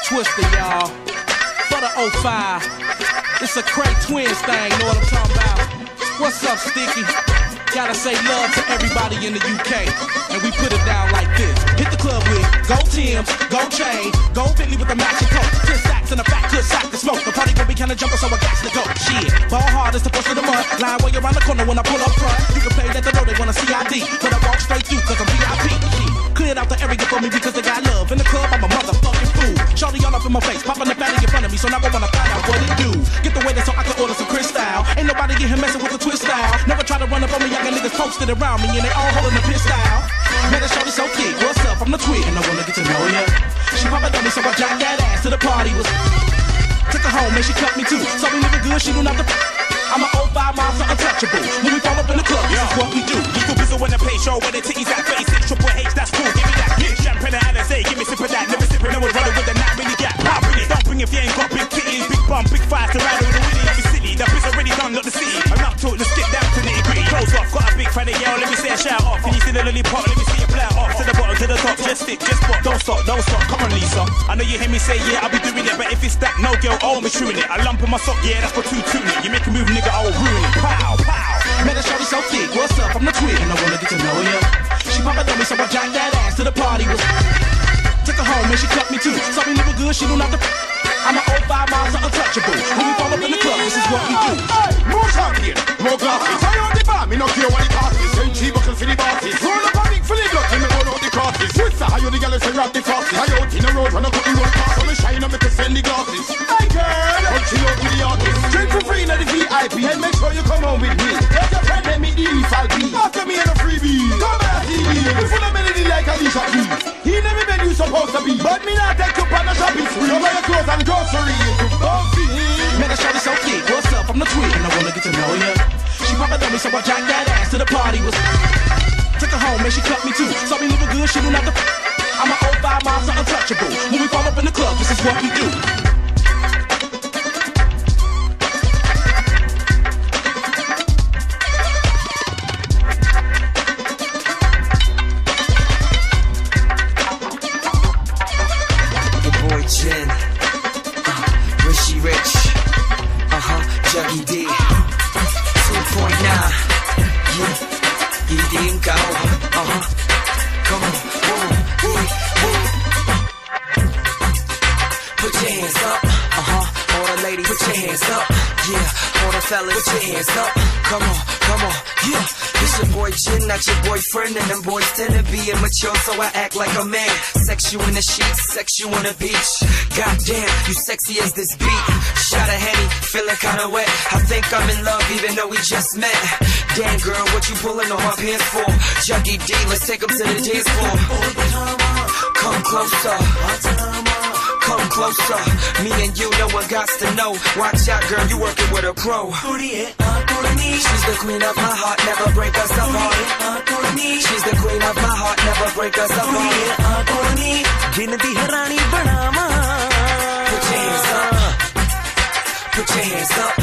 Twister, y'all. For the 05. It's a Cray Twins thing, know what I'm talking about? What's up, Sticky? Gotta say love to everybody in the UK. And we put it down like this. Hit the club with gold Timbs, gold chain, gold Bentley with a matching coat. 10 stacks and a fat good sack to smoke. The party gon' be kinda jumping, so I got to go. Shit, ball hard is the first of the month. Line way around the corner when I pull up front. You can play that the road, they wanna CID. But I walk straight through, cause I'm VIP. Shit, cleared out the area for me because they got love. In the club, I'm a motherfucking fool. Shorty all up in my face, popping the fatty in front of me, so now I wanna find out what it do. Get the waiter so I can order some Chris style. Ain't nobody get him messing with the twist style. Never try to run up on me, I got niggas posted around me, and they all holding the piss style. Man, that shorty so thick, what's up? I'm the twin, and I wanna get to know ya. She poppin' on me, so I jacked that ass to the party. Took her home, and she cut me too. So we living good, she knew not to. I'm an 05 monster untouchable. When we fall up in the club, this is what we do. You still visit when I play show, when the titties at 36 Triple H, that's cool, give me that. Yeah, champagne and Alizé, give me sip of that. Never sippin', no one's running with the night, really gap. I'll bring it, don't bring it if you ain't got big titties. Big bum, big thighs to ride with the winnie, every city. That bitch already done, not the city. Enough talk, let's get down to nitty gritty. Close off, got a big fan of yell, let me say a shout off. Can you see the lollipop, let me see a flat off. To the bottom, to the top, just stick, just pop. Don't stop, come on Lisa. I know you hear me say, yeah, I'll be doing it. But if it's that, no girl, I won't be chewing it. A lump in my sock, yeah, that's for two tuning it. You make a move, nigga, I will ruin it. Pow, pow. Man, that shorty so thick, what's up? I'm the twin, and I wanna get to know ya. She poppin' on me, so I jacked that ass to the party. Took her home, and she cut me too. So we living good, she knew not to. I'm an 05 monster untouchable. When we fall up in the club, this is what we do. More champion, more glasses. I on the bar, me no care what it costs. Send cheap buckles for the bosses. Roll up a big fully block, me roll out the crosses. What's that? How you the girl say rock the fastest? I out in the road, run up the road past. So me shine up, me to send the glasses. Hey girl, come chill out with the artist. Drink for free, not the VIP. And make sure you come home with me. Let your friend let me the EFALP. After me and a freebie. Come back, TV. We full of melody like Alicia Keys. He never been you supposed to be. But me not take you on a shopping spree. Over your clothes and grocery. Man, that shorty so thick, what's up? I'm the twin, and I wanna get to know ya. She poppin' on me, so I jacked that ass to the party. Took her home, and she cut me too. So we living good, she knew not to. I'm an 05 monster untouchable. When we fall up in the club, this is what we do. Juggy D 2.9. Yeah, you didn't go. Come on, put your hands up. All the ladies, put your hands up. Yeah, all the fellas, put your hands up. Come on, yeah. It's your boy Jin, not your boyfriend, and them boys tend to be immature, so I act like a man. Sex you in the sheets, sex you on the beach. Goddamn, you sexy as this beat. Shot a Henny, feeling kinda wet. I think I'm in love even though we just met. Damn girl, what you pulling on my pants for? Juggy D, let's take 'em to the dance floor. Come closer. Come closer. Me and you, no one got to know. Watch out, girl, you working with a pro. She's the queen of my heart, never break us apart. She's the queen of my heart, never break us apart. Put your hands up. Put your hands up.